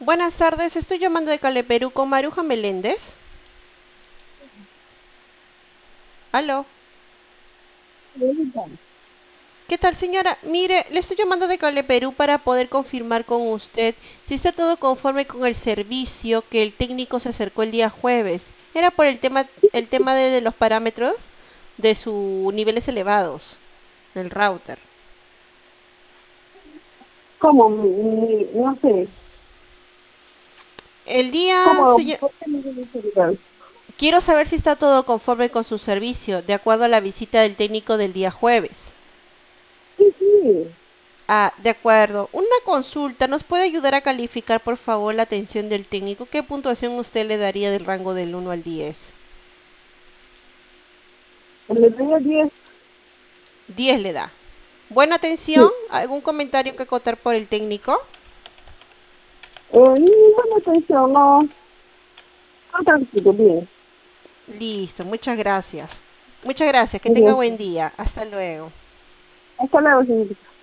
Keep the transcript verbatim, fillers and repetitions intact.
Buenas tardes, estoy llamando de Cale Perú con Maruja Meléndez. Aló. ¿Qué tal, señora? Mire, le estoy llamando de Cale Perú para poder confirmar con usted si está todo conforme con el servicio que el técnico se acercó el día jueves. Era por el tema, el tema de, de los parámetros de sus niveles elevados del router. ¿Cómo? Mi- no sé. El día, ¿Cómo? señor, ¿Por qué me debe celular? quiero saber si está todo conforme con su servicio, de acuerdo a la visita del técnico del día jueves. Sí, sí. Ah, de acuerdo. Una consulta, ¿nos puede ayudar a calificar, por favor, la atención del técnico? ¿Qué puntuación usted le daría del rango del uno al diez? Le doy diez. Diez le da. Buena atención. Sí. ¿Algún comentario que acotar por el técnico? Eh, ninguna atención, no. No tranquilo, bien. Listo, muchas gracias. Muchas gracias. Que tenga Bien. buen día. Hasta luego. Hasta luego, señorita.